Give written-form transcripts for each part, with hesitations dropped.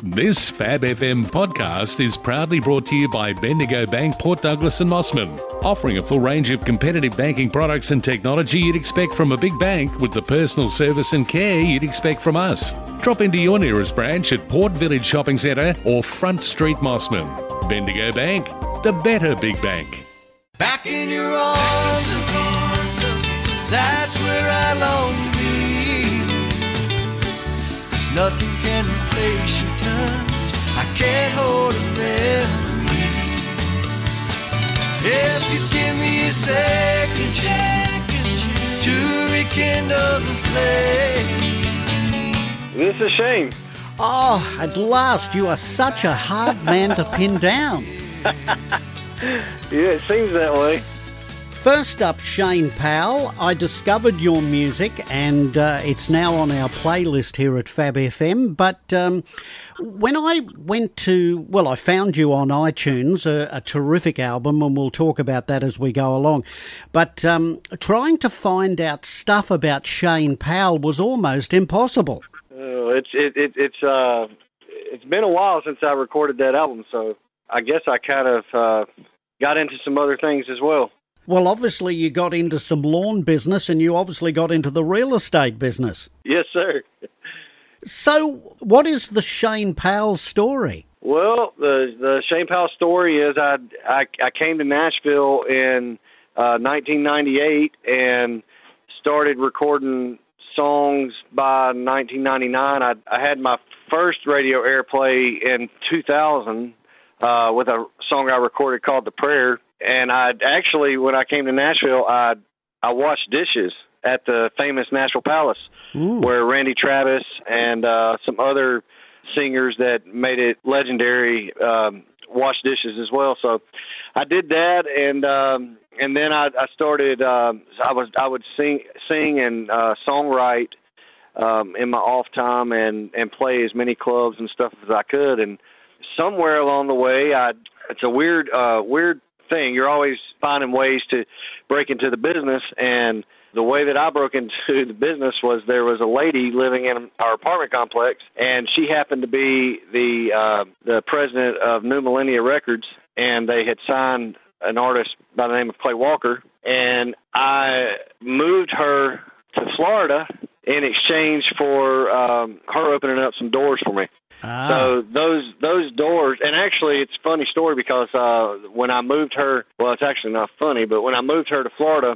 This Fab FM podcast is proudly brought to you by Bendigo Bank, Port Douglas and Mossman, offering a full range of competitive banking products and technology you'd expect from a big bank with the personal service and care you'd expect from us. Drop into your nearest branch at Port Village Shopping Centre or Front Street Mossman. Bendigo Bank, the better big bank. Back in your arms again, that's where I long to be. 'Cause nothing can replace your touch, I can't hold a memory. If you give me a second chance to rekindle the flame. This is Shane. Oh, at last, you are such a hard man to pin down. Yeah, it seems that way. First up, Shane Powell, I discovered your music and it's now on our playlist here at Fab FM. But when I I found you on iTunes, a terrific album, and we'll talk about that as we go along. But trying to find out stuff about Shane Powell was almost impossible. It's been a while since I recorded that album, so I guess I kind of got into some other things as well. Well, obviously you got into some lawn business and you obviously got into the real estate business. Yes, sir. So what is the Shane Powell story? Well, the Shane Powell story is I came to Nashville in 1998 and started recording songs by 1999. I had my first radio airplay in 2000 with a song I recorded called The Prayer. And when I came to Nashville, I washed dishes at the famous Nashville Palace, where Randy Travis and some other singers that made it legendary washed dishes as well. So I did that, and then I started. I would sing and songwrite in my off time and play as many clubs and stuff as I could. And somewhere along the way, it's a weird thing. You're always finding ways to break into the business, and the way that I broke into the business was there was a lady living in our apartment complex, and she happened to be the president of New Millennia Records, and they had signed an artist by the name of Clay Walker, and I moved her to Florida in exchange for her opening up some doors for me. So those doors, and actually it's a funny story because when I moved her, well, it's actually not funny, but when I moved her to Florida,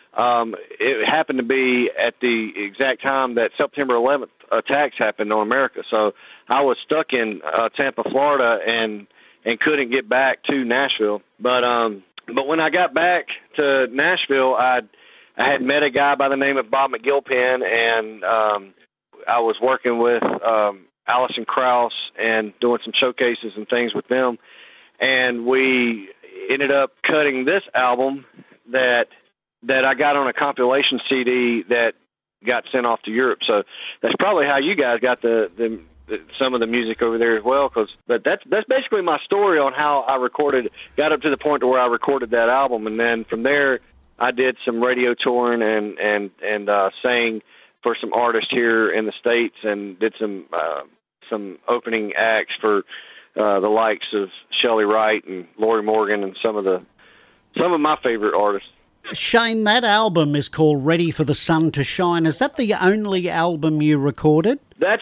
it happened to be at the exact time that September 11th attacks happened on America. So I was stuck in Tampa, Florida, and couldn't get back to Nashville. But when I got back to Nashville, I had met a guy by the name of Bob McGilpin, and I was working with Alison Krauss and doing some showcases and things with them. And we ended up cutting this album that I got on a compilation CD that got sent off to Europe. So that's probably how you guys got the some of the music over there as well. But that's basically my story on how I got up to the point to where I recorded that album. And then from there, I did some radio touring and sang for some artists here in the States, and did some opening acts for the likes of Shelley Wright and Lori Morgan and some of my favorite artists. Shane, that album is called Ready for the Sun to Shine. Is that the only album you recorded? That's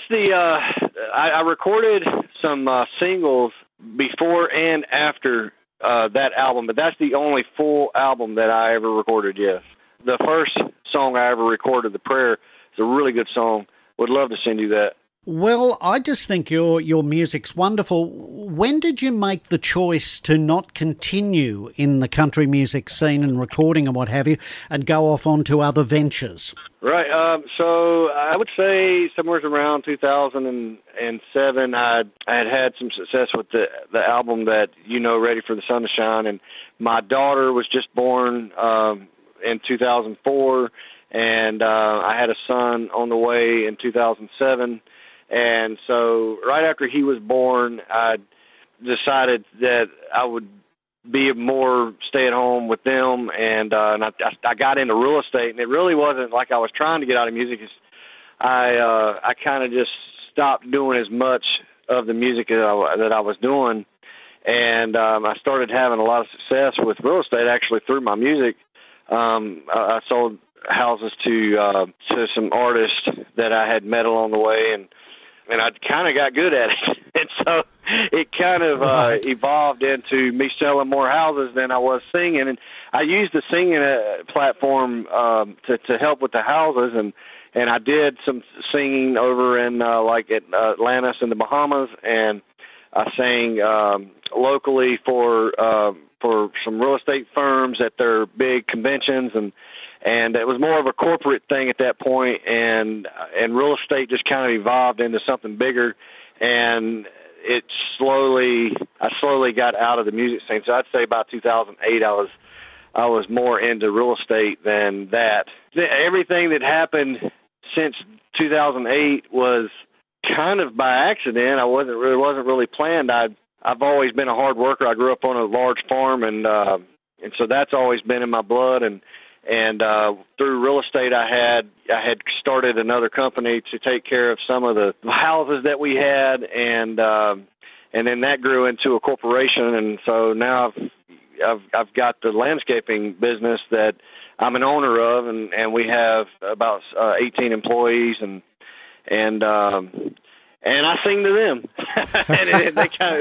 I recorded some singles before and after that album, but that's the only full album that I ever recorded, yes. The first song I ever recorded, The Prayer, is a really good song. Would love to send you that. Well, I just think your music's wonderful. When did you make the choice to not continue in the country music scene and recording and what have you, and go off onto other ventures? Right. So I would say somewhere around 2007, I had some success with the album that Ready for the Sun to Shine, and my daughter was just born in 2004, and I had a son on the way in 2007. And so right after he was born, I decided that I would be more stay at home with them. And I got into real estate, and it really wasn't like I was trying to get out of music. I kind of just stopped doing as much of the music that I was doing. And I started having a lot of success with real estate actually through my music. I sold houses to some artists that I had met along the way, and I kind of got good at it. And so it kind of evolved into me selling more houses than I was singing. And I used the singing platform to help with the houses, and I did some singing over in like at Atlantis in the Bahamas, and I sang locally for some real estate firms at their big conventions, and it was more of a corporate thing at that point, and real estate just kind of evolved into something bigger, and I slowly got out of the music scene. So I'd say about 2008, I was more into real estate than that. Everything that happened since 2008 was kind of by accident. It wasn't really planned. I've always been a hard worker. I grew up on a large farm, and so that's always been in my blood. And through real estate, I had started another company to take care of some of the houses that we had, and then that grew into a corporation. And so now I've got the landscaping business that I'm an owner of, and we have about 18 employees, and I sing to them. And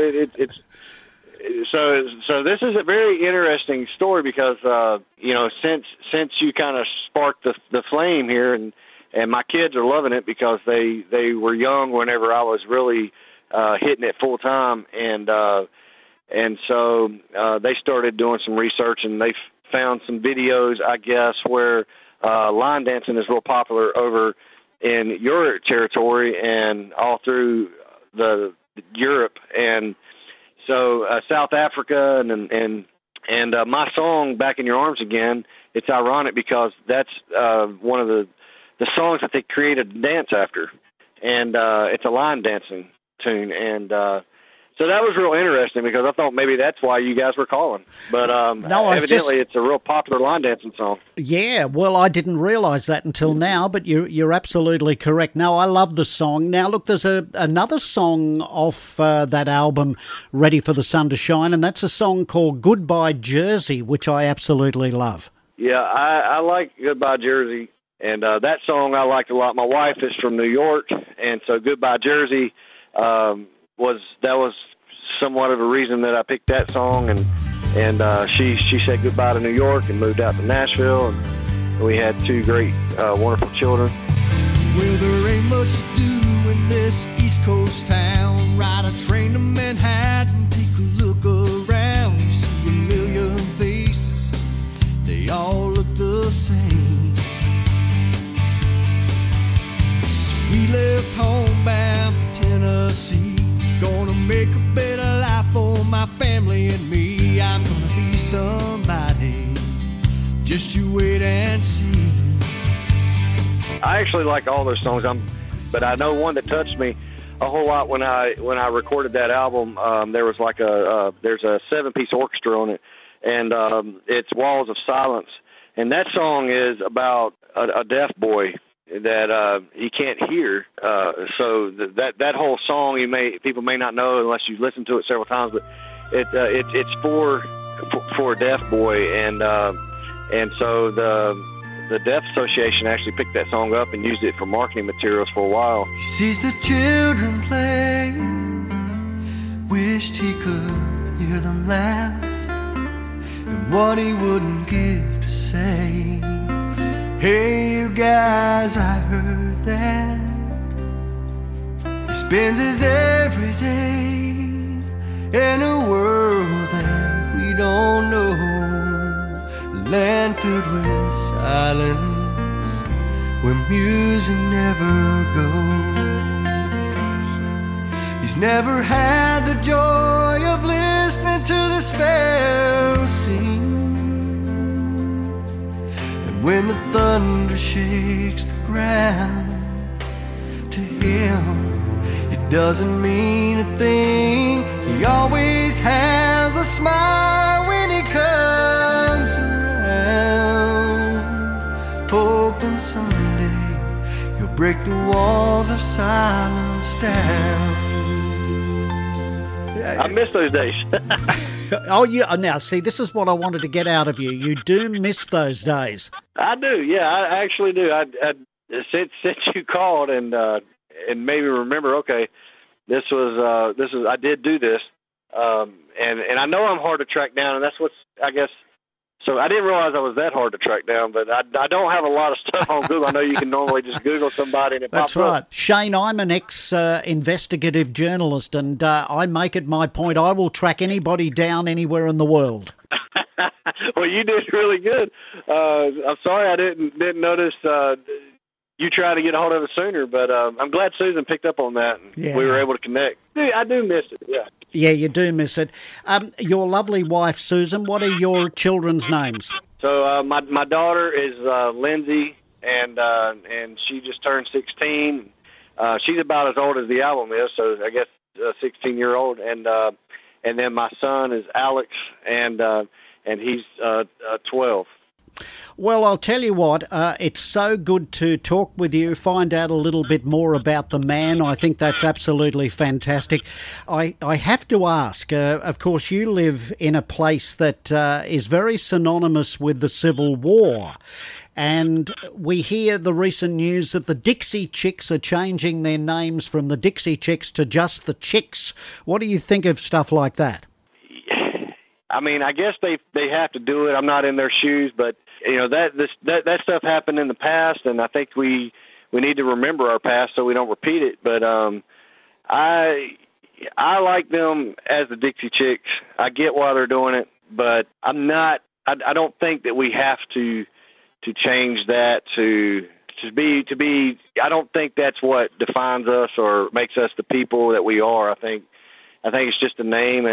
so this is a very interesting story because since you kind of sparked the flame here, and my kids are loving it because they were young whenever I was really hitting it full time, and so they started doing some research, and they found some videos, I guess, where line dancing is real popular over in your territory and all through the Europe, and so South Africa, and my song "Back in Your Arms Again." It's ironic because that's one of the songs that they created to dance after, and it's a line dancing tune, and so that was real interesting because I thought maybe that's why you guys were calling. But evidently it's a real popular line dancing song. Yeah, well, I didn't realise that until now, but you're absolutely correct. No, I love the song. Now, look, there's another song off that album, Ready for the Sun to Shine, and that's a song called Goodbye Jersey, which I absolutely love. Yeah, I like Goodbye Jersey, and that song I liked a lot. My wife is from New York, and so Goodbye Jersey was somewhat of a reason that I picked that song, and she said goodbye to New York and moved out to Nashville, and we had two great, wonderful children. Well, there ain't much to do in this East Coast town. Ride a train to Manhattan, take a look around. You see a million faces, they all look the same. So we left home bound for Tennessee. Gonna make a better life for my family and me. I'm gonna be somebody, just you wait and see. I actually like all those songs, but I know one that touched me a whole lot when I recorded that album. There was like there's a 7-piece orchestra on it, and it's Walls of Silence, and that song is about a deaf boy that he can't hear. So that whole song people may not know unless you listen to it several times, but it's for a deaf boy, and so the Deaf Association actually picked that song up and used it for marketing materials for a while. He sees the children play, wished he could hear them laugh, and what he wouldn't give to say. Hey, you guys, I heard that. He spends his every day in a world that we don't know, a land filled with silence where music never goes. He's never had the joy of listening to the sparrows sing. When the thunder shakes the ground, to him it doesn't mean a thing. He always has a smile when he comes around, hoping someday he'll break the walls of silence down. I miss those days. Oh, now, see, this is what I wanted to get out of you. You do miss those days. I do, yeah, I actually do. Since you called and made me remember, okay, this was I did do this, and I know I'm hard to track down, and that's what's, I guess. So I didn't realize I was that hard to track down, but I don't have a lot of stuff on Google. I know you can normally just Google somebody and it pops up. That's right. Shane, I'm an ex-investigative journalist, and I make it my point I will track anybody down anywhere in the world. Well, you did really good. I'm sorry I didn't notice you tried to get a hold of it sooner, but I'm glad Susan picked up on that, and we were able to connect. I do miss it, yeah. Yeah, you do miss it. Your lovely wife, Susan, what are your children's names? So my daughter is Lindsay, and she just turned 16. She's about as old as the album is, so I guess 16-year-old. And then my son is Alex, and he's 12. Well, I'll tell you what, it's so good to talk with you, find out a little bit more about the man. I think that's absolutely fantastic. I have to ask, of course, you live in a place that is very synonymous with the Civil War. And we hear the recent news that the Dixie Chicks are changing their names from the Dixie Chicks to just the Chicks. What do you think of stuff like that? I mean, I guess they have to do it. I'm not in their shoes, but you know that stuff happened in the past, and I think we need to remember our past so we don't repeat it. But I like them as the Dixie Chicks. I get why they're doing it, but I'm not. I don't think that we have to change that to be. I don't think that's what defines us or makes us the people that we are. I think it's just a name,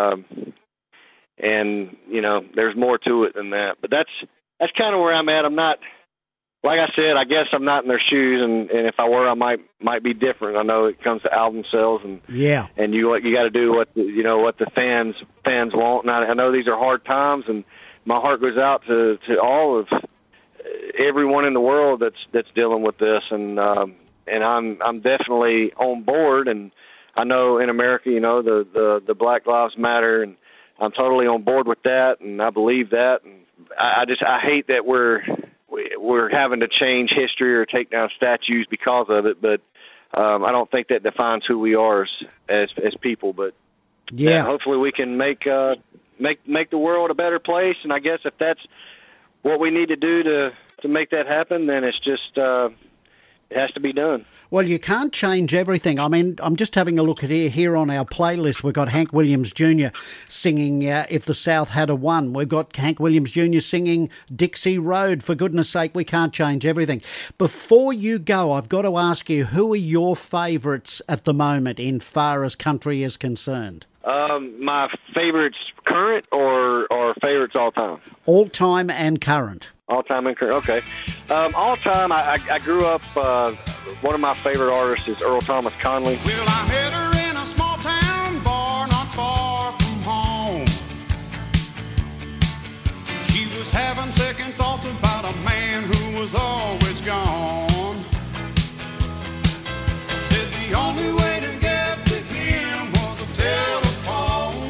and you know, there's more to it than that. But that's kind of where I'm at. I'm not, like I said, I guess I'm not in their shoes, and if I were, I might be different. I know it comes to album sales, and you got to do what the fans want. And I know these are hard times, and my heart goes out to all of everyone in the world that's dealing with this, and I'm definitely on board. And I know in America, you know, the Black Lives Matter, and I'm totally on board with that, and I believe that. And I hate that we're having to change history or take down statues because of it. But I don't think that defines who we are as people. But hopefully we can make the world a better place. And I guess if that's what we need to do to make that happen, then it's just it has to be done. Well, you can't change everything. I mean, I'm just having a look at here on our playlist. We've got Hank Williams Jr. singing If the South Had a Won. We've got Hank Williams Jr. singing Dixie Road. For goodness sake, we can't change everything. Before you go, I've got to ask you, who are your favourites at the moment in far as country is concerned? My favorites current or favorites all time? All time and current. All time and current, okay. All time, I grew up, one of my favorite artists is Earl Thomas Conley. Well, I met her in a small town bar not far from home. She was having second thoughts about a man who was always gone. Said the only way to get to him was a telephone.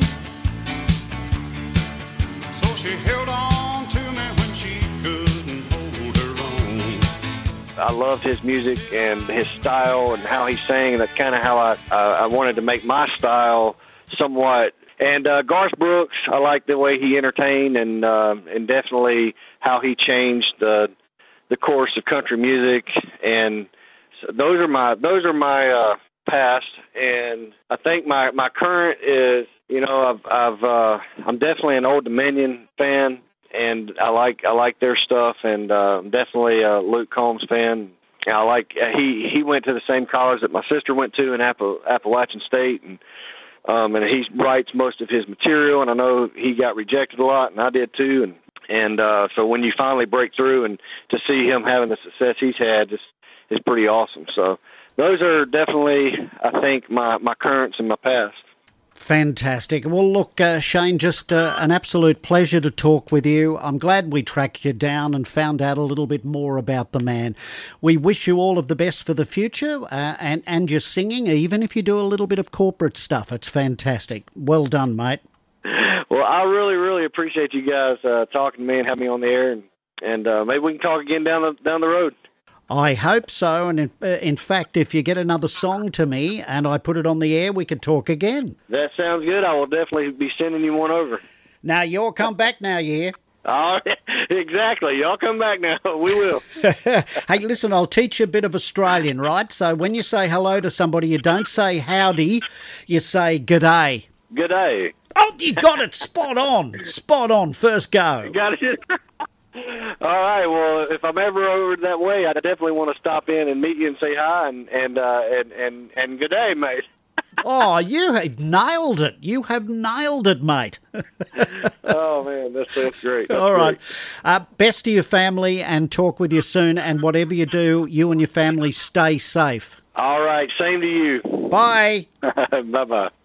So she held on to me when she couldn't hold her own. I loved his music and his style and how he sang. That's kind of how I wanted to make my style somewhat. And Garth Brooks, I like the way he entertained and definitely how he changed the course of country music. And so those are my past. And I think my current is, you know, I'm definitely an Old Dominion fan. And I like their stuff, and I'm definitely a Luke Combs fan. And I like he went to the same college that my sister went to in Appalachian State, and he writes most of his material. And I know he got rejected a lot, and I did too. And so when you finally break through and to see him having the success he's had, is pretty awesome. So those are definitely, I think, my currents and my past. Fantastic. Well, look, Shane, just an absolute pleasure to talk with you. I'm glad we tracked you down and found out a little bit more about the man. We wish you all of the best for the future and your singing, even if you do a little bit of corporate stuff. It's fantastic. Well done, mate. Well, I really, really appreciate you guys talking to me and having me on the air, and maybe we can talk again down the road. I hope so, and in fact, if you get another song to me and I put it on the air, we could talk again. That sounds good. I will definitely be sending you one over. Now, you'll come back now, you hear? Oh, exactly. Y'all come back now. We will. Hey, listen, I'll teach you a bit of Australian, right? So when you say hello to somebody, you don't say howdy, you say g'day. G'day. Oh, you got it. Spot on. Spot on. First go. Got it. All right. Well, if I'm ever over that way, I definitely want to stop in and meet you and say hi and good day, mate. Oh, you have nailed it. You have nailed it, mate. Oh, man, that's great. That's all right. Great. Best to your family and talk with you soon. And whatever you do, you and your family stay safe. All right. Same to you. Bye. Bye-bye.